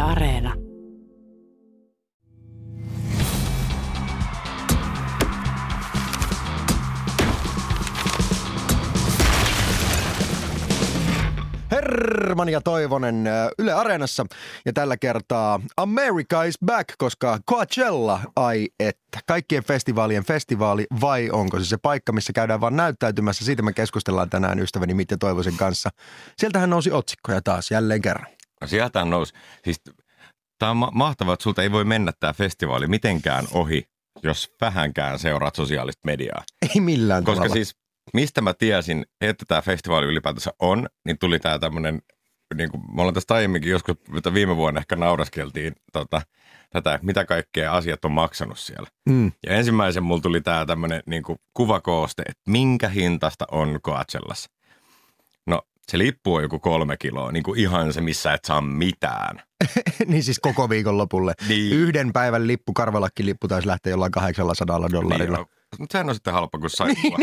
Areena. Herman ja Toivonen Yle Areenassa ja tällä kertaa America is back, koska Coachella, ai että, kaikkien festivaalien festivaali vai onko se paikka, missä käydään vaan näyttäytymässä, siitä me keskustellaan tänään ystäväni Mitja Toivosen kanssa. Sieltähän nousi otsikkoja taas jälleen kerran. No sieltähän nousi, siis tämä on mahtavaa, että sulta ei voi mennä tämä festivaali mitenkään ohi, jos vähänkään seuraat sosiaalista mediaa. Ei millään koska tavalla. Siis mistä mä tiesin, että tämä festivaali ylipäätänsä on, niin tuli tämä tämmöinen, niin kuin me ollaan tästä aiemminkin joskus, että viime vuonna ehkä nauraskeltiin tätä, mitä kaikkea asiat on maksanut siellä. Ja ensimmäisen mulla tuli tämä tämmöinen niin kuin kuvakooste, että minkä hintasta on Coachellassa. No se lippu on joku 3 kiloa, niin kuin ihan se, missä et saa mitään. Niin siis koko viikon lopulle. Niin. Yhden päivän lippu, karvalakki-lippu taisi lähteä jollain $800. Niin, mutta sehän on sitten halpa kuin saippua.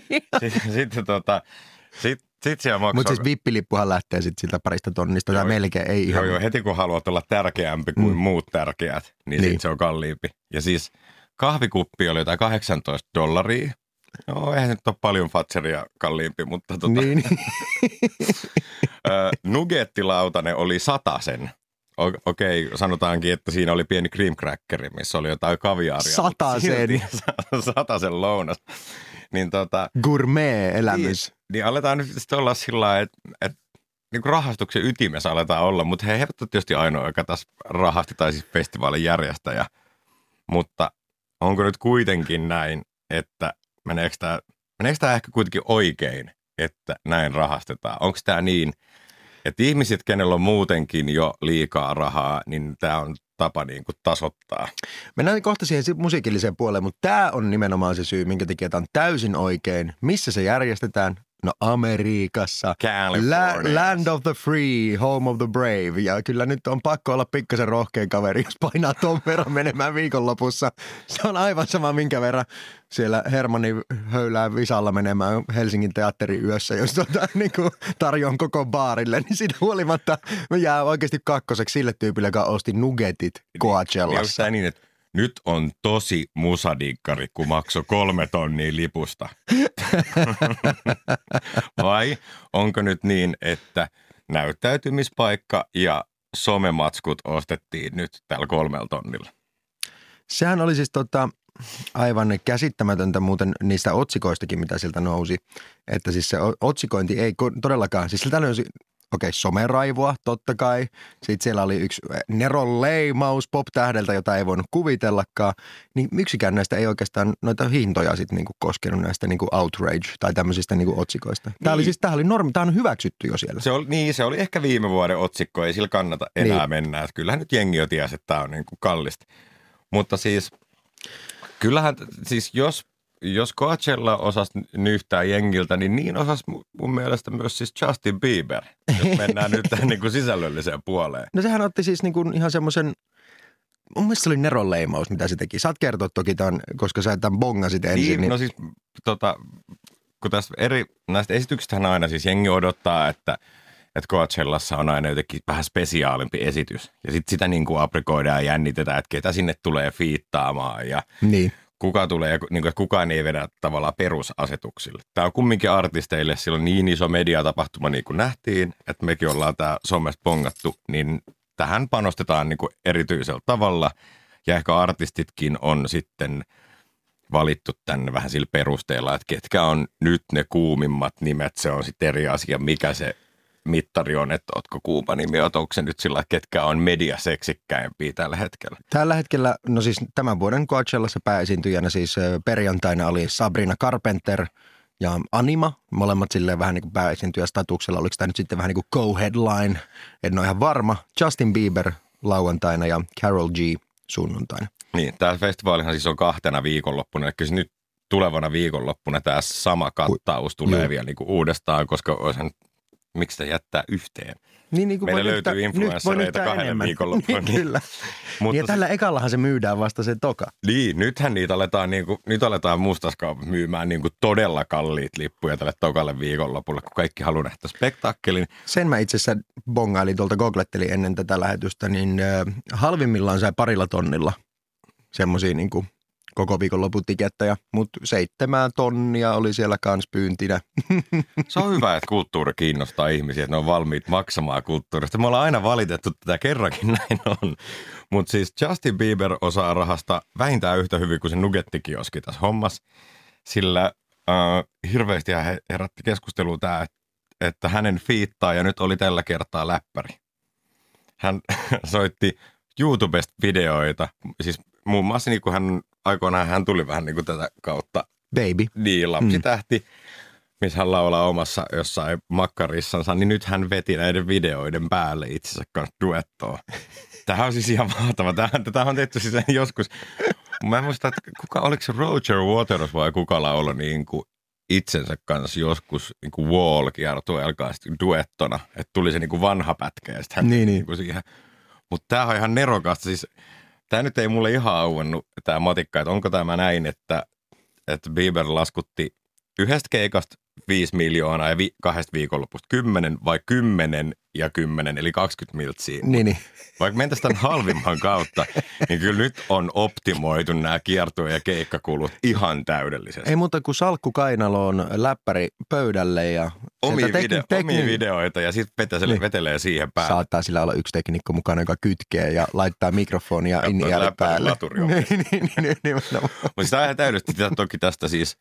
Sitten siellä maksaa. Mutta siis vippilippuhan lähtee sitten siltä parista tonnista, tai melkein ei ihan. Joo, heti kun haluat olla tärkeämpi kuin muut tärkeät, niin sitten se on kalliimpi. Ja siis kahvikuppi oli jotain $18. No eihän se nyt ole paljon Fatseria kalliimpi, mutta Niin. Nuggettilautanen oli 100 sen. Okei, sanotaankin, että siinä oli pieni cream crackeri, missä oli jotain kaviaaria. 100 sen. 100 sen lounas. Niin Gourmet-elämys. Niin aletaan nyt sitten olla sillä lailla, että niin kuin rahastuksen ytimessä aletaan olla, mutta he eivät ole tietysti ainoa, joka tässä rahasti tai siis festivaalin järjestäjä. Mutta onko nyt kuitenkin näin, että meneekö tämä ehkä kuitenkin oikein, että näin rahastetaan? Onko tämä niin, että ihmiset, kenellä on muutenkin jo liikaa rahaa, niin tämä on tapa niin kuin tasoittaa? Mennään kohta siihen musiikilliseen puoleen, mutta tämä on nimenomaan se syy, minkä takia tämä on täysin oikein. Missä se järjestetään? No Amerikassa. Land of the free, home of the brave. Ja kyllä nyt on pakko olla pikkasen rohkea kaveri, jos painaa ton verran menemään viikonlopussa. Se on aivan sama, minkä verran siellä Hermanni höylää visalla menemään Helsingin teatteriyössä, jos niin tarjoan koko baarille. Niin siitä huolimatta me jää oikeasti kakkoseksi sille tyypille, joka osti nuggetit Coachellassa. Niin, että nyt on tosi musadikkari, kun maksoi 3 tonnia lipusta. Vai onko nyt niin, että näyttäytymispaikka ja somematskut ostettiin nyt tällä 3 tonnilla? Sehän oli siis aivan käsittämätöntä muuten niistä otsikoistakin, mitä sieltä nousi. Että siis se otsikointi ei todellakaan, siis siltä löysi someraivoa totta kai. Sitten siellä oli yksi Neron leimaus pop-tähdeltä, jota ei voinut kuvitellakaan. Niin yksikään näistä ei oikeastaan noita hintoja sitten niinku koskenut näistä niinku outrage tai tämmöisistä niinku otsikoista. Tämä oli siis, tämä on hyväksytty jo siellä. Se oli ehkä viime vuoden otsikko, ei sillä kannata enää mennä. Että kyllähän nyt jengi jo tiesi, että tämä on niinku kallista. Mutta siis kyllähän siis jos Coachella osasi nyhtää jengiltä, niin osasi mun mielestä myös siis Justin Bieber, jos mennään nyt tähän niin kuin sisällölliseen puoleen. No sehän otti siis niin kuin ihan semmoisen, mun mielestä se oli Neron leimaus, mitä se teki. Saat kertoa toki tämän, koska sä tämän bongasit ensin. Niin, no siis kun tässä näistä esityksistähän aina siis jengi odottaa, että Coachellassa on aina jotenkin vähän spesiaalimpi esitys. Ja sitten sitä niin kuin aprikoidaan ja jännitetään, että ketä sinne tulee fiittaamaan ja niin. Kuka tulee, niin kuin, että kukaan ei vedä tavallaan perusasetuksille. Tämä on kumminkin artisteille silloin niin iso mediatapahtuma, niin kuin nähtiin, että mekin ollaan tämä somesta bongattu, niin tähän panostetaan niin kuin erityisellä tavalla. Ja ehkä artistitkin on sitten valittu tänne vähän sillä perusteella, että ketkä on nyt ne kuumimmat nimet. Se on sitten eri asia, mikä se mittari on, että ootko kuuma nimi, onko se nyt sillä, ketkä on mediaseksikkäimpiä tällä hetkellä? Tällä hetkellä, no siis tämän vuoden Coachellassa pääesiintyjänä siis perjantaina oli Sabrina Carpenter ja Anima, molemmat silleen vähän niin kuin pääesiintyjästatuksella. Oliko tämä nyt sitten vähän niin kuin co-headline, en ole ihan varma. Justin Bieber lauantaina ja Karol G sunnuntaina. Niin, tämä festivaalihan siis on 2 viikonloppuna, eli kyllä nyt tulevana viikonloppuna tämä sama kattaus tulee vielä niin kuin uudestaan, koska olisihan miksi sitä jättää yhteen? Niin meillä löytyy influenssereita 2 viikonloppuna. Niin, kyllä. Mutta ja tällä ekallahan se myydään vasta se toka. Niin, nythän niitä aletaan mustaskaupat myymään todella kalliit lippuja tälle tokalle viikonlopulle, kun kaikki haluaa nähdä spektaakkelin. Sen mä itse asiassa bongailin tuolta, googlettelin ennen tätä lähetystä, niin halvimmillaan sai 2 tonnilla semmosia koko viikonlopun tikettejä, mutta 7 tonnia oli siellä kans pyyntinä. Se on hyvä, että kulttuuri kiinnostaa ihmisiä, että ne on valmiit maksamaan kulttuurista. Me ollaan aina valitettu tätä, kerrankin näin on. Mutta siis Justin Bieber osaa rahasta vähintään yhtä hyvin kuin se Nuggettikioski tässä hommassa. Sillä hirveästi herätti keskustelua tämä, että hänen fiittaaja nyt oli tällä kertaa läppäri. Hän soitti YouTubesta videoita, siis muun muassa niin kuin aikoinaan hän tuli vähän niin kuin tätä kautta. Baby. Niin, lapsitähti, missä hän laulaa omassa jossain makkarissansa, niin nyt hän veti näiden videoiden päälle itsensä kanssa duettoa. Tämähän on siis ihan mahtava. Tätä on tehty siis joskus. Mä en muista, että oliko se Roger Waters vai kuka lauloi niin kuin itsensä kanssa joskus niin kuin Wall-kiertueelkaan duettona. Että tuli se niin kuin vanha pätkä ja sitten hän niin kuin siihen. Mutta tämähän on ihan nerokasta. Siis tämä nyt ei mulle ihan auennut, tämä matikka, että onko tämä näin, että Bieber laskutti yhdestä keikasta 5 miljoonaa ja 2 viikonlopusta 10 vai 10 ja 10, eli 20 miltsiä. Niin. Vaikka mentäisiin tämän halvimman kautta, niin kyllä nyt on optimoitu nämä kiertue- ja keikkakulut ihan täydellisesti. Ei muuta kuin salkku kainaloon, läppäri pöydälle ja omia videoita ja sitten vetelee siihen päälle. Saattaa sillä olla yksi teknikko mukana, joka kytkee ja laittaa mikrofonia in-ear päälle. Mutta sitä täydellisesti toki tästä siis,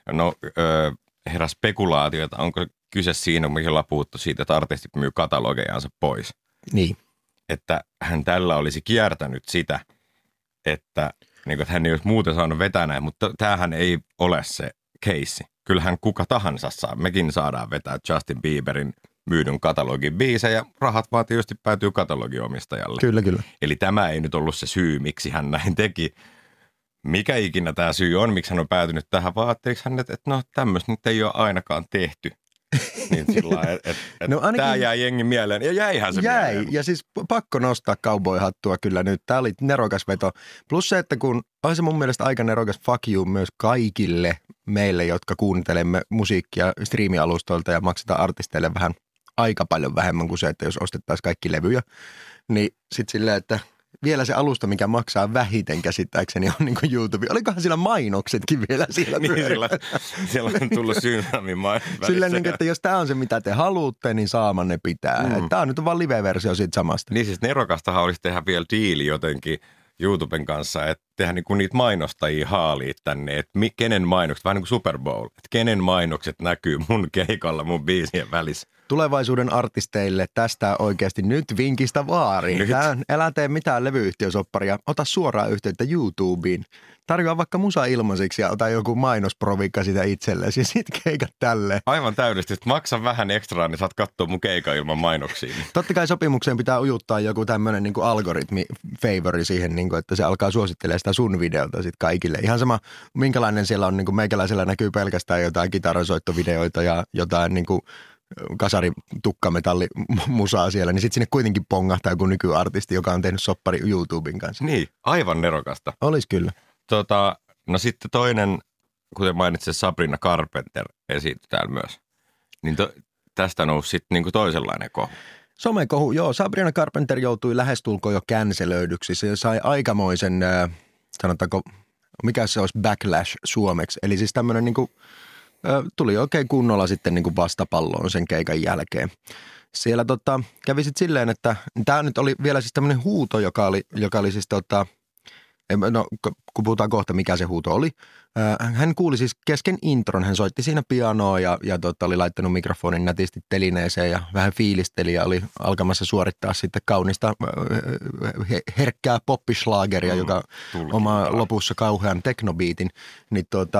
herää spekulaatioita, onko kyse siinä, mihin ollaan puhuttu siitä, että artistit myy katalogejansa pois. Niin. Että hän tällä olisi kiertänyt sitä, että hän ei olisi muuten saanut vetää näin, mutta tämähän ei ole se keissi. Kyllähän kuka tahansa saa. Mekin saadaan vetää Justin Bieberin myydyn katalogin biisejä. Rahat vaan tietysti päätyy katalogiomistajalle. Kyllä. Eli tämä ei nyt ollut se syy, miksi hän näin teki. Mikä ikinä tämä syy on, miksi hän on päätynyt tähän, vaan ajatteliko hän, että tämmöistä nyt ei ole ainakaan tehty. Niin sillä tämä jäi jengin mieleen, ja jäihän se mieleen. Ja siis pakko nostaa cowboy-hattua kyllä nyt. Tämä oli nerokas veto. Plus se, että kun on se mun mielestä aika nerokas fuck you myös kaikille meille, jotka kuuntelemme musiikkia striimialustoilta ja maksetaan artisteille vähän aika paljon vähemmän kuin se, että jos ostettaisiin kaikki levyjä. Niin sitten silleen, että vielä se alusta, mikä maksaa vähiten käsittääkseni, on niin kuin YouTube. Olikohan siellä mainoksetkin vielä siellä siellä on tullut Synamin välissä. Silleen, niin, että jos tämä on se, mitä te haluatte, niin saamanne pitää. Tämä on nyt vaan live-versio siitä samasta. Niin siis nerokastahan olisi tehdä vielä diili jotenkin YouTuben kanssa, että tehdä niinku niitä mainostajia haaliit tänne, että kenen mainokset, vähän niin kuin Super Bowl, että kenen mainokset näkyy mun keikalla, mun biisien välissä. Tulevaisuuden artisteille tästä oikeasti nyt vinkistä vaariin. Älä tee mitään levyyhtiösopparia, ota suoraan yhteyttä YouTubeen. Tarjoa vaikka musa ilmaiseksi ja ota joku mainosprovikka sitä itsellesi ja sit keikat tälleen. Aivan täydellisesti. Maksa vähän ekstraa, niin saat katsoa mun keika ilman mainoksia. Totta kai sopimukseen pitää ujuttaa joku tämmöinen niin kuin algoritmi-favori siihen, niin kuin, että se alkaa suosittelemaan sitä sun videolta sit kaikille. Ihan sama, minkälainen siellä on, niin kuin meikäläisellä näkyy pelkästään jotain kitarasoittovideoita ja jotain niin kuin kasari tukkametallimusaa siellä, niin sitten sinne kuitenkin pongahtaa joku nykyartisti, joka on tehnyt soppari YouTuben kanssa. Niin, aivan nerokasta. Olis kyllä. No sitten toinen, kuten mainitsin, Sabrina Carpenter esiintyi täällä myös. Niin tästä nousi sitten niinku toisenlainen kohu. Somekohu, joo. Sabrina Carpenter joutui lähestulkoon jo cancelöidyksi. Se sai aikamoisen, sanotaanko, mikä se olisi backlash suomeksi. Eli siis tämmöinen niinku tuli oikein kunnolla sitten niin kuin vastapalloon sen keikan jälkeen. Siellä kävi sitten silleen, että tämä nyt oli vielä siis tämmöinen huuto, joka oli siis no kun puhutaan kohta mikä se huuto oli. Hän kuuli siis kesken intron, hän soitti siinä pianoa ja oli laittanut mikrofonin nätisti telineeseen ja vähän fiilisteli ja oli alkamassa suorittaa sitten kaunista herkkää poppislaageria, joka omaa lopussa kauhean teknobiitin, niin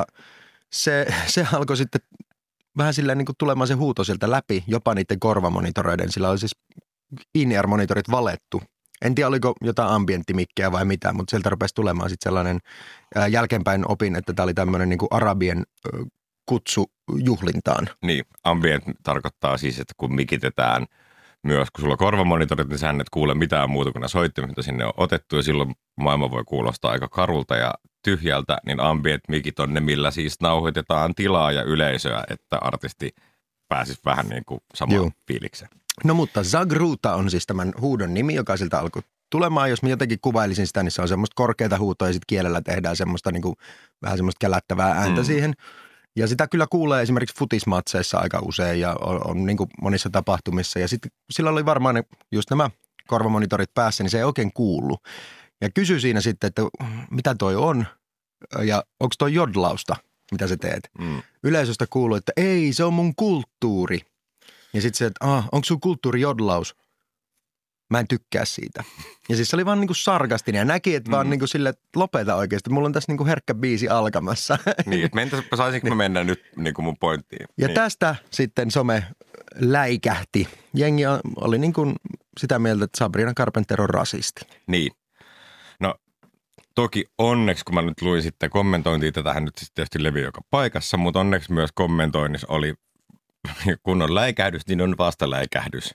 se alkoi sitten vähän silleen niin kuin tulemaan se huuto sieltä läpi, jopa niiden korvamonitoreiden. Sillä oli siis in-ear-monitorit valettu. En tiedä, oliko jotain ambienttimikkiä vai mitä, mutta sieltä rupesi tulemaan sitten sellainen jälkeenpäin opin, että tämä oli tämmöinen niin kuin arabien kutsu juhlintaan. Niin, ambient tarkoittaa siis, että kun mikitetään myös, kun sulla on korvamonitorit, niin sähän et kuule mitään muuta kuin ne soittimet, mitä sinne on otettu, ja silloin maailma voi kuulostaa aika karulta ja tyhjältä, niin ambient-mikit on ne, millä siis nauhoitetaan tilaa ja yleisöä, että artisti pääsisi vähän niin kuin samaan fiilikseen. No mutta Zagruta on siis tämän huudon nimi, joka siltä alkoi tulemaan. Jos mä jotenkin kuvailisin sitä, niin se on semmoista korkeata huutoa ja sitten kielellä tehdään semmoista niin kuin, vähän semmoista kälättävää ääntä siihen. Ja sitä kyllä kuulee esimerkiksi futismatseissa aika usein ja on niin kuin monissa tapahtumissa. Ja sitten sillä oli varmaan just nämä korvamonitorit päässä, niin se ei oikein kuulu. Ja kysyi siinä sitten, että mitä toi on ja onko toi jodlausta, mitä sä teet. Yleisöstä kuuluu, että ei, se on mun kulttuuri. Ja sitten se, että onko sun kulttuuri jodlaus? Mä en tykkää siitä. Ja siis se oli vaan niinku sarkastinen ja näki, että vaan niinku sille, että lopeta oikeasti. Mulla on tässä niinku herkkä biisi alkamassa. Niin, että saisinko mä mennä nyt niinku mun pointtiin. Ja tästä sitten some läikähti. Jengi oli niinku sitä mieltä, että Sabrina Carpenter on rasisti. Niin. No toki onneksi, kun mä nyt luin sitten kommentointia, tätähän nyt sitten tietysti levi joka paikassa, mutta onneksi myös kommentoinnissa oli, kun on läikähdys, niin on vastaläikähdys.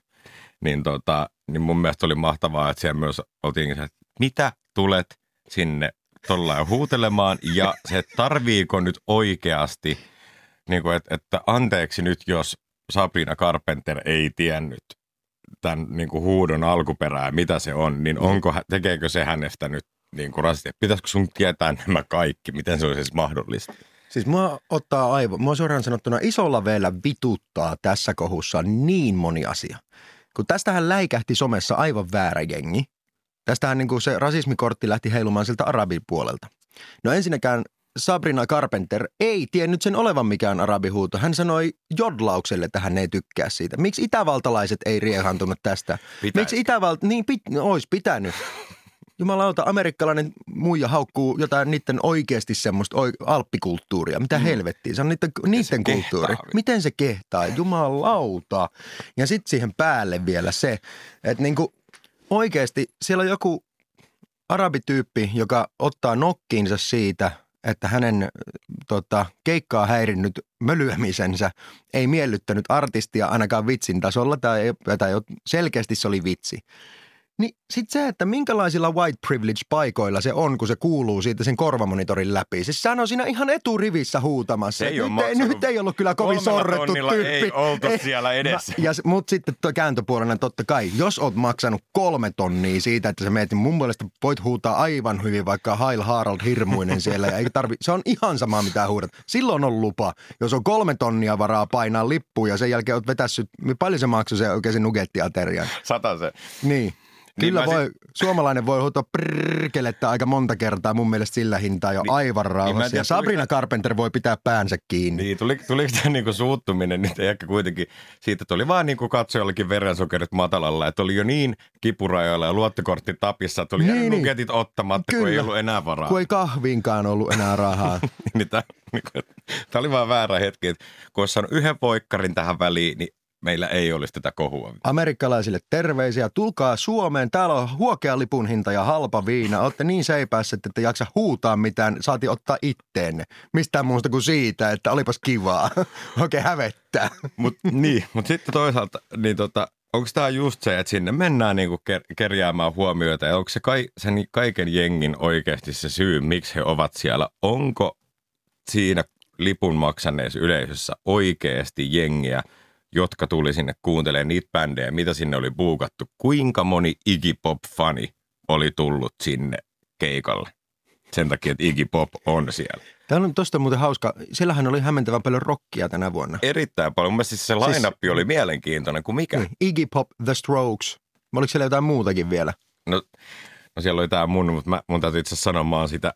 Niin mun mielestä oli mahtavaa, että siellä myös oltiin se, että mitä tulet sinne tollain huutelemaan ja se tarviiko nyt oikeasti, niin kuin, että anteeksi nyt, jos Sabrina Carpenter ei tiennyt tämän niin kuin huudon alkuperää, mitä se on, niin tekeekö se hänestä nyt niin kuin rasisti? Pitäisikö sun tietää nämä kaikki? Miten se olisi siis mahdollista? Siis mua suoraan sanottuna isolla veellä vituttaa tässä kohussa niin moni asia. Kun tästähän läikähti somessa aivan väärä jengi. Tästähän niin kuin se rasismikortti lähti heilumaan siltä arabipuolelta. No ensinnäkään Sabrina Carpenter ei tiennyt sen olevan mikään arabihuuto. Hän sanoi jodlaukselle, että hän ei tykkää siitä. Miksi itävaltalaiset ei riehantunut tästä? Miksi olisi pitänyt. Jumalauta, amerikkalainen muija haukkuu jotain niiden oikeasti semmoista alppikulttuuria. Mitä helvettiä? Se on niiden kulttuuri. Miten se kehtaa? Jumalauta. Ja sitten siihen päälle vielä se, että niinku oikeasti siellä on joku arabityyppi, joka ottaa nokkiinsa siitä, että hänen keikkaa häirinnyt mölyämisensä ei miellyttänyt artistia ainakaan vitsin tasolla tai selkeästi se oli vitsi. Niin sitten se, että minkälaisilla white privilege-paikoilla se on, kun se kuuluu siitä sen korvamonitorin läpi. Siis sehän on siinä ihan eturivissä huutamassa. Nyt ei ollut kyllä kovin sorrettu tyyppi. Ei oltu siellä edessä. Mutta sitten tuo kääntöpuolena totta kai, jos oot maksanut 3 tonnia siitä, että sä meet, niin mun mielestä voit huutaa aivan hyvin, vaikka Hail Harald Hirmuinen siellä. Ja se on ihan sama, mitä huudat. Silloin on lupa. Jos on 3 tonnia varaa painaa lippuun ja sen jälkeen oot vetässyt, paljon se maksoi se oikein se nugettiaterian? 100 se. Niin. Kyllä suomalainen voi huutaa prrrkelettä aika monta kertaa, mun mielestä sillä hintaa jo aivan rauhassa. Ja Sabrina Carpenter voi pitää päänsä kiinni. Niin, tuliko tämä niinku suuttuminen nyt ehkä kuitenkin siitä, että oli vaan niinku katsojallekin verensokerit matalalla, että oli jo niin kipurajoilla ja luottokortti tapissa, että oli nuketit ottamatta, kun ei ollut enää varaa. Kun ei kahviinkaan ollut enää rahaa. Tämä oli vaan väärä hetki, että kun olisi saanut yhden poikkarin tähän väliin, niin meillä ei olisi tätä kohua. Amerikkalaisille terveisiä. Tulkaa Suomeen. Täällä on huokea lipun hinta ja halpa viina. Olette niin seipässä, että ette jaksa huutaa mitään. Saati ottaa itteenne. Mistään muusta kuin siitä, että olipas kivaa. Oikein hävettää. Mutta sitten toisaalta, niin onko tämä just se, että sinne mennään niinku kerjäämään huomioita ja onko se sen kaiken jengin oikeasti se syy, miksi he ovat siellä? Onko siinä lipun maksaneessa yleisössä oikeasti jengiä, jotka tuli sinne kuuntelemaan niitä bändejä, mitä sinne oli buukattu? Kuinka moni Iggy Pop-fani oli tullut sinne keikalle? Sen takia, että Iggy Pop on siellä. Tämä on tosta muuten hauska. Siellähän oli hämmentävän paljon rockia tänä vuonna. Erittäin paljon. Mun mielestä se line-up oli mielenkiintoinen kuin mikä. Niin, Iggy Pop, The Strokes. Oliko siellä jotain muutakin vielä? No siellä oli tämä mutta mun täytyy itse sanoa, mä oon sitä,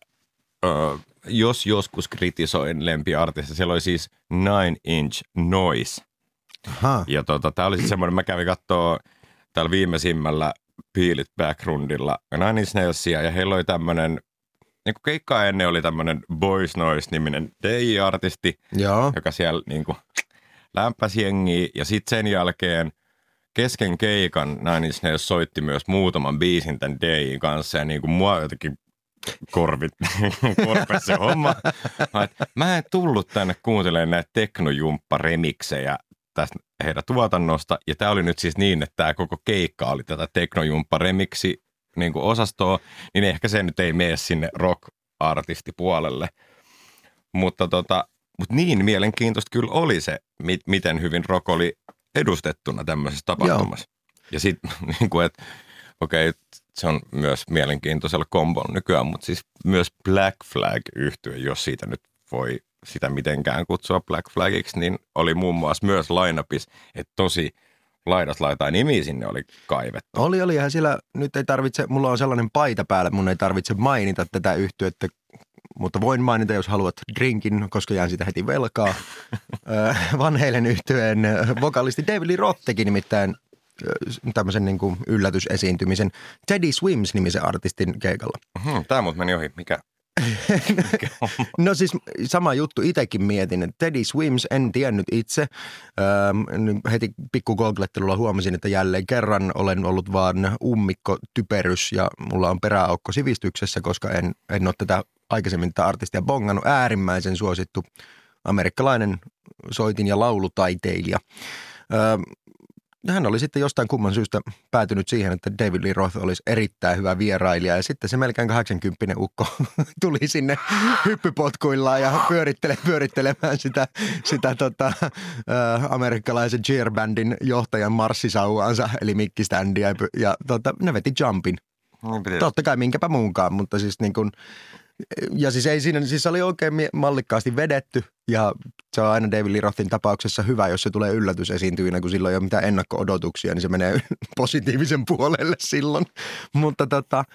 jos joskus kritisoin lempiartista, siellä oli siis 9-Inch Noise. Aha. Ja tää oli sitten semmoinen, mä kävin kattoo täällä viimeisimmällä Peel It Backgroundilla Nine Inch Nailsia, ja heillä oli tämmönen, niin kuin keikkaa ennen oli tämmönen Boys Noise-niminen DJ-artisti, joka siellä niin kuin lämpäsi jengiä, ja sitten sen jälkeen kesken keikan Nine Inch Nails soitti myös muutaman biisin tämän DJin kanssa, ja niin kuin mua jotenkin korpe se homma. Mä en tullut tänne kuuntelemaan näitä teknojumppa-remiksejä tästä heidän tuotannosta. Ja tää oli nyt siis niin, että tämä koko keikka oli tätä teknojumppa-remiksi niin kuin osastoa, niin ehkä se nyt ei mene sinne rock-artistipuolelle. Mutta niin mielenkiintoista kyllä oli se, miten hyvin rock oli edustettuna tämmöisessä tapahtumassa. Joo. Ja sitten, niin kuin, että okei, se on myös mielenkiintoisella kombolla nykyään, mutta siis myös Black Flag-yhtye, jos siitä nyt voi sitä mitenkään kutsua Black Flagiksi, niin oli muun muassa myös line-upissa, että tosi laidas laitaa nimi sinne oli kaivettu. Oli, eihän siellä nyt ei tarvitse, mulla on sellainen paita päällä, mun ei tarvitse mainita tätä yhtyettä, mutta voin mainita, jos haluat drinkin, koska jään sitä heti velkaa. Van Halen yhtyeen vokalisti David Lee Roth teki nimittäin tämmöisen niin kuin yllätysesiintymisen Teddy Swims-nimisen artistin keikalla. Tämä muut meni ohi. Mikä? No siis sama juttu, itsekin mietin, että Teddy Swims en tiennyt itse. Heti pikku googlettelulla huomasin, että jälleen kerran olen ollut vaan ummikko typerys ja mulla on peräaukko sivistyksessä, koska en ole tätä aikaisemmin tätä artistia bongannut. Äärimmäisen suosittu amerikkalainen soitin- ja laulutaiteilija. Hän oli sitten jostain kumman syystä päätynyt siihen, että David Lee Roth olisi erittäin hyvä vierailija. Ja sitten se melkein 80 ukko tuli sinne hyppypotkuillaan ja pyörittelemään sitä amerikkalaisen cheerbandin johtajan marssisauvaansa, eli mikkiständiä. Ja ne veti jumpin. Totta kai minkäpä muunkaan, mutta siis niin kuin, ja siis ei siinä, siis oli oikein mallikkaasti vedetty ja se on aina David Lee Rothin tapauksessa hyvä, jos se tulee yllätysesiintyjänä, kun silloin ei ole mitään ennakko-odotuksia, niin se menee positiivisen puolelle silloin. Mutta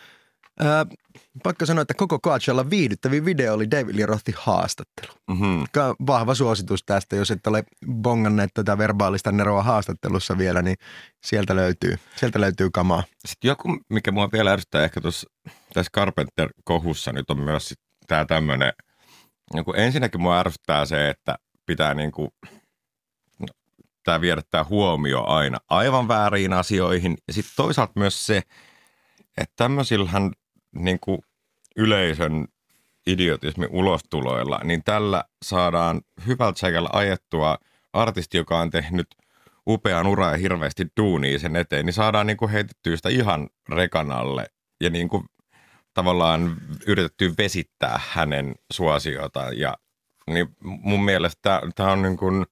pakko sanoa, että koko Coachellan viihdyttävin video oli David Lee Rothin haastattelu. Mm-hmm. Vahva suositus tästä, jos et ole bonganneet tätä verbaalista neroa haastattelussa vielä, niin sieltä löytyy kamaa. Sitten joku, mikä mua vielä ärsyttää ehkä tässä Carpenter-kohussa nyt on myös tämä tämmöinen, niin ensinnäkin mua ärsyttää se, että pitää niin kuin, tämä viedä tämä huomio aina aivan vääriin asioihin. Ja sitten toisaalta myös se, että tämmöisillähän niin kuin yleisön idiotismin ulostuloilla, niin tällä saadaan hyvältä säkällä ajettua artisti, joka on tehnyt upean uran ja hirveästi duunia sen eteen, niin saadaan niin kuin heitettyä sitä ihan rekanalle ja niin kuin tavallaan yritetty vesittää hänen suosiotaan. Ja niin mun mielestä tämä on niin kuin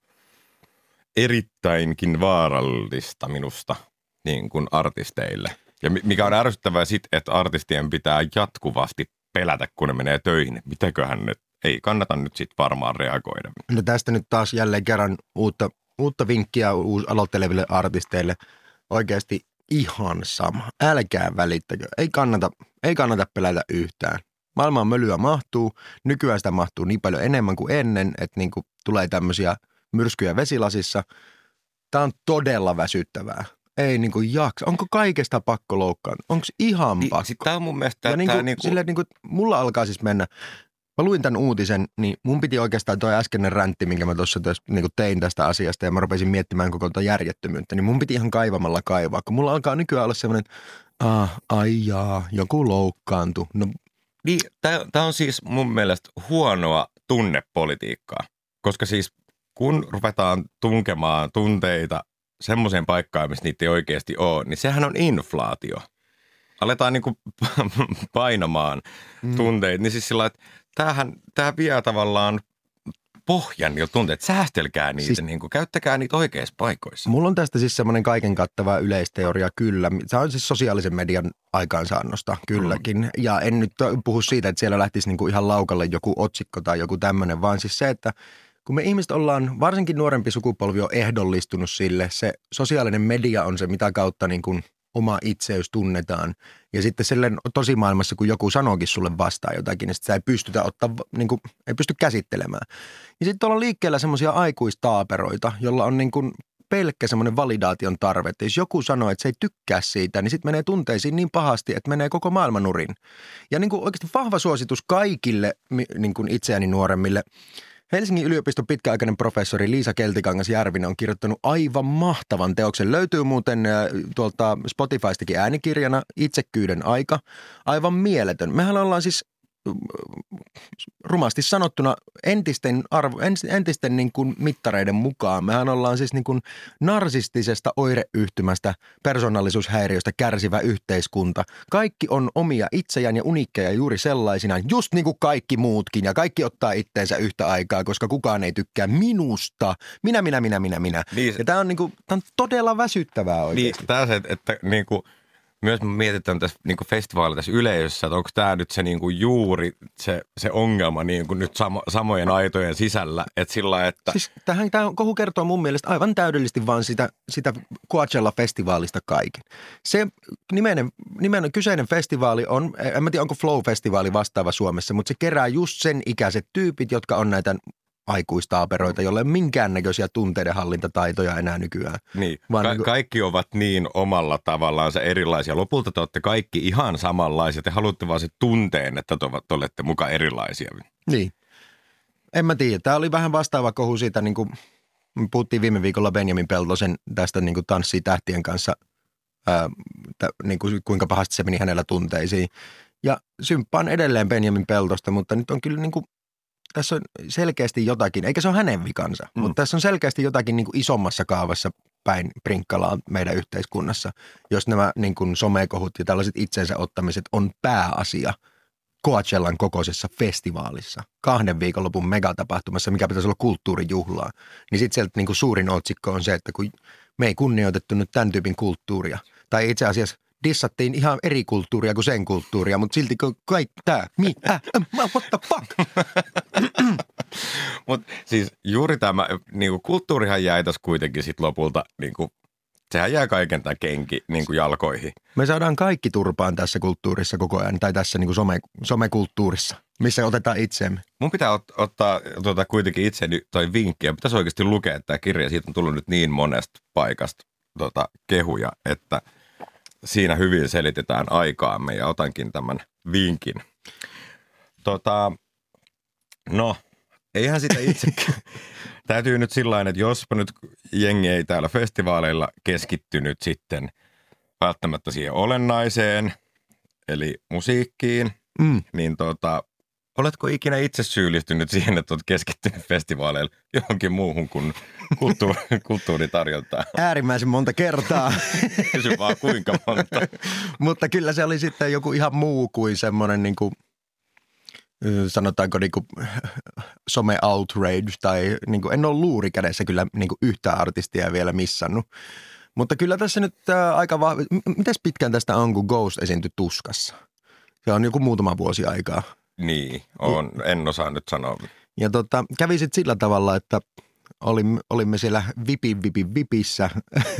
erittäinkin vaarallista minusta niin kuin artisteille. Ja mikä on ärsyttävää sitten, että artistien pitää jatkuvasti pelätä, kun ne menee töihin. Mitäköhän nyt? Ei kannata nyt sitten varmaan reagoida. No tästä nyt taas jälleen kerran uutta vinkkiä aloitteleville artisteille. Oikeasti ihan sama. Älkää välittäkö. Ei kannata pelätä yhtään. Maailmaan mölyä mahtuu. Nykyään sitä mahtuu niin paljon enemmän kuin ennen, että niin kuin tulee tämmöisiä myrskyjä vesilasissa. Tämä on todella väsyttävää. Ei niin kuin jaksa. Onko kaikesta pakko loukkaan? Onko ihan pakko? Tämä on mun mielestä... Silleen, niin kuin, mulla alkaa siis mennä... Mä luin tämän uutisen, niin mun piti oikeastaan toi äskeinen räntti, minkä mä tuossa niin tein tästä asiasta ja mä rupesin miettimään koko tuota järjettömyyttä, niin mun piti ihan kaivamalla kaivaa, kun mulla alkaa nykyään olla semmoinen, joku loukkaantui. No. Niin, tämä on siis mun mielestä huonoa tunnepolitiikkaa, koska siis kun ruvetaan tunkemaan tunteita semmoiseen paikkaan, missä niitä ei oikeasti ole, niin sehän on inflaatio. Aletaan niin kuin painamaan tunteita, niin siis sillä että tämä vie tavallaan pohjan jo tunteet. Säästelkää niitä, siis, niin kuin, käyttäkää niitä oikeissa paikoissa. Mulla on tästä siis semmoinen kaiken kattava yleisteoria kyllä. Se on siis sosiaalisen median aikaansaannosta kylläkin. Ja en nyt puhu siitä, että siellä lähtisi niin kuin ihan laukalle joku otsikko tai joku tämmöinen, vaan siis se, että kun me ihmiset ollaan, varsinkin nuorempi sukupolvi on ehdollistunut sille, se sosiaalinen media on se, mitä kautta niin kuin oma itseys tunnetaan. Ja sitten silleen tosimaailmassa, kun joku sanookin sulle vastaan jotakin, niin sitä ei pystytä niin kuin, ei pysty käsittelemään. Ja sitten tuolla on liikkeellä semmoisia aikuistaaperoita, jolla on niin kuin pelkkä semmoinen validaation tarve. Että jos joku sanoo, että se ei tykkää siitä, niin sitten menee tunteisiin niin pahasti, että menee koko maailman nurin. Ja niin kuin oikeasti vahva suositus kaikille niin kuin itseäni nuoremmille Helsingin yliopiston pitkäaikainen professori Liisa Keltikangas-Järvinen on kirjoittanut aivan mahtavan teoksen. Löytyy muuten tuolta Spotifystakin äänikirjana Itsekkyyden aika. Aivan mieletön. Mehän ollaan siis rumasti sanottuna entisten niin kuin mittareiden mukaan. Mehän ollaan siis niin kuin narsistisesta oireyhtymästä, persoonallisuushäiriöstä kärsivä yhteiskunta. Kaikki on omia itsejään ja uniikkeja juuri sellaisinaan, just niin kuin kaikki muutkin. Ja kaikki ottaa itteensä yhtä aikaa, koska kukaan ei tykkää minusta. Minä. Niin, ja tämä on todella väsyttävää oikeasti. Niin, tämä se, että niin kuin myös mietitään tässä niin festivaalilla tässä yleisössä, että onko tämä nyt se niin kuin juuri se ongelma niin kuin nyt samojen aitojen sisällä, että sillä että... Siis tämä kohu kertoo mun mielestä aivan täydellisesti vaan sitä Coachella-festivaalista kaiken. Se kyseinen festivaali on, en mä tiedä onko Flow-festivaali vastaava Suomessa, mutta se kerää just sen ikäiset tyypit, jotka on näitä aikuistaaperoita, jolle ei ole minkäännäköisiä tunteiden hallintataitoja enää nykyään. Niin, kaikki ovat niin omalla tavallaan se erilaisia. Lopulta te olette kaikki ihan samanlaisia. Te haluatte vaan se tunteen, että te olette mukaan erilaisia. Niin. En mä tiedä. Tämä oli vähän vastaava kohu siitä, niin kuin puhuttiin viime viikolla Benjamin Peltosen tästä niin kuin Tanssii tähtien kanssa, niin kuin kuinka pahasti se meni hänellä tunteisiin. Ja symppaan edelleen Benjamin Peltosta, mutta nyt on kyllä niin kuin tässä on selkeästi jotakin, eikä se ole hänen vikansa, mutta tässä on selkeästi jotakin niin kuin isommassa kaavassa päin prinkkalaa meidän yhteiskunnassa, jos nämä niin kuin somekohut ja tällaiset itsensä ottamiset on pääasia Coachellan kokoisessa festivaalissa, 2 viikonlopun megatapahtumassa, mikä pitäisi olla kulttuurijuhlaa, niin sitten sieltä niin kuin suurin otsikko on se, että kun me ei kunnioitettu nyt tämän tyypin kulttuuria, tai itse asiassa dissattiin ihan eri kulttuuria kuin sen kulttuuria, mutta silti kaikki tämä, what the fuck? Mutta siis juuri tämä niinku kulttuurihan jäi tässä kuitenkin sitten lopulta, niinku, sehän jää kaiken tämän kenki niinku jalkoihin. Me saadaan kaikki turpaan tässä kulttuurissa koko ajan, tai tässä niinku somekulttuurissa, missä otetaan itseemme. Mun pitää ottaa kuitenkin itseni toi vinkki, ja pitäisi oikeasti lukea tämä kirja, siitä on tullut nyt niin monesta paikasta kehuja, että siinä hyvin selitetään aikaamme ja otankin tämän vinkin. No, eihän sitä itsekään. Täytyy nyt sillain, että jospa nyt jengi ei täällä festivaaleilla keskittynyt sitten välttämättä siihen olennaiseen, eli musiikkiin, niin oletko ikinä itse syyllistynyt siihen, että olet keskittynyt festivaaleilla johonkin muuhun kuin kulttuuritarjontaan? Äärimmäisen monta kertaa. Kysy vaan kuinka monta. Mutta kyllä se oli sitten joku ihan muu kuin semmoinen niin kuin, sanotaanko niin kuin some-outrage tai niin kuin, en ole luuri kädessä kyllä niin kuin yhtä artistia vielä missannut. Mutta kyllä tässä nyt aika vahva. Mites pitkään tästä on, kun Ghost esiintyi Tuskassa? Se on joku muutama vuosi aikaa. Niin, en osaa nyt sanoa. Ja kävi sitten sillä tavalla, että olimme siellä vipissä.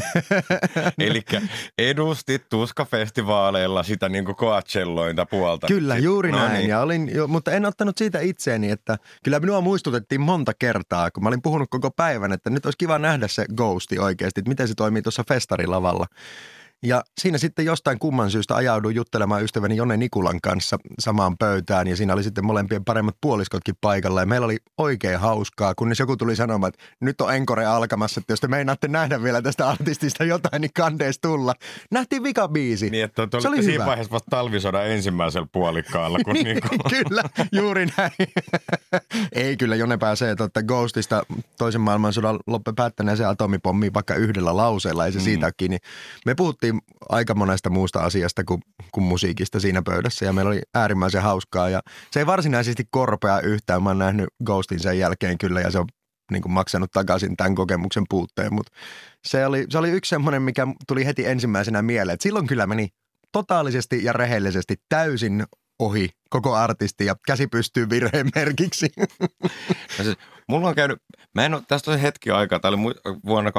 Elikkä edustit Tuska-festivaaleilla sitä niin kuin Coachellointa puolta. Kyllä, juuri näin. Ja mutta en ottanut siitä itseäni, että kyllä minua muistutettiin monta kertaa, kun mä olin puhunut koko päivän, että nyt olisi kiva nähdä se Ghosti oikeasti, että miten se toimii tuossa festarilavalla. Ja siinä sitten jostain kumman syystä ajauduin juttelemaan ystäväni Jone Nikulan kanssa samaan pöytään ja siinä oli sitten molempien paremmat puoliskotkin paikalla ja meillä oli oikein hauskaa, kunnes joku tuli sanomaan, että nyt on encore alkamassa, että jos te meinaatte nähdä vielä tästä artistista jotain, niin kandees tulla. Nähtiin vikabiisi. Niin, että se oli siinä vaiheessa vasta talvisodan ensimmäisellä puolikkaalla. Kun Kyllä, juuri näin. Ei kyllä, Jone pääsee Ghostista toisen maailmansodan päättäneeseen atomipommiin vaikka yhdellä lauseella, ei se siitä ole kiinni. Me puhuttiin aika monesta muusta asiasta kuin musiikista siinä pöydässä ja meillä oli äärimmäisen hauskaa ja se ei varsinaisesti korpea yhtään. Mä oon nähnyt Ghostin sen jälkeen kyllä ja se on niin kuin maksanut takaisin tämän kokemuksen puutteen, mutta se oli yksi semmoinen, mikä tuli heti ensimmäisenä mieleen, että silloin kyllä meni totaalisesti ja rehellisesti täysin ohi koko artisti ja käsi pystyy virheen merkiksi. Siis, mulla on käynyt, tästä on hetki aikaa, tämä oli vuonna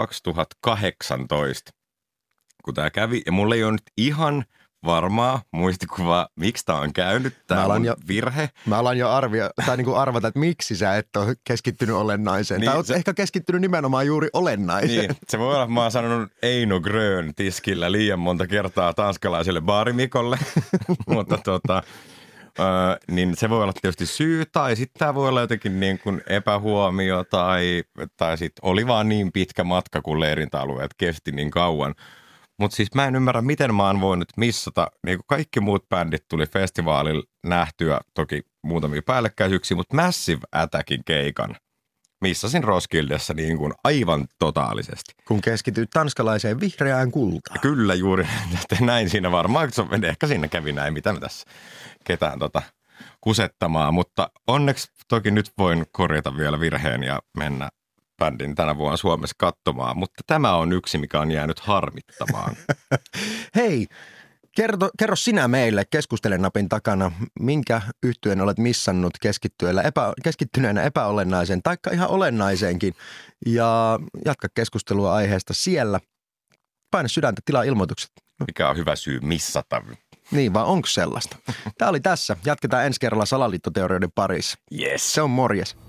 2018. Kun tämä kävi, ja mulla ei ole nyt ihan varmaa muistikuvaa, miksi tämä on käynyt, tämä on virhe. Mä alan jo arvata, että miksi sä et ole keskittynyt olennaiseen. Niin, tai oot ehkä keskittynyt nimenomaan juuri olennaiseen. Niin, se voi olla, että mä oon sanonut Eino Grön tiskillä liian monta kertaa tanskalaiselle baarimikolle, mutta niin se voi olla tietysti syy, tai sitten tämä voi olla jotenkin niin kuin epähuomio, tai sitten oli vaan niin pitkä matka, kun leirintäalueet kesti niin kauan. Mutta siis mä en ymmärrä, miten mä oon voinut missata, niin kuin kaikki muut bändit tuli festivaalilla nähtyä, toki muutamia päällekkäisyyksiä, mutta Massive Attackin keikan missasin Roskildessa niin kuin aivan totaalisesti. Kun keskityt tanskalaiseen vihreään kultaan. Kyllä juuri, näin siinä varmaan, ehkä siinä kävi näin, mitä mä tässä ketään kusettamaan, mutta onneksi toki nyt voin korjata vielä virheen ja mennä bändin tänä vuonna Suomessa katsomaan, mutta tämä on yksi, mikä on jäänyt harmittamaan. Hei, kerro sinä meille keskustelen napin takana, minkä yhtyeen olet missannut keskittyneenä epäolennaiseen, taikka ihan olennaiseenkin, ja jatka keskustelua aiheesta siellä. Paina sydäntä, tilaa ilmoitukset. Mikä on hyvä syy missata? Niin, vaan onko sellaista? Tämä oli tässä. Jatketaan ensi kerralla salaliittoteorioiden parissa. Yes. Se on morjes.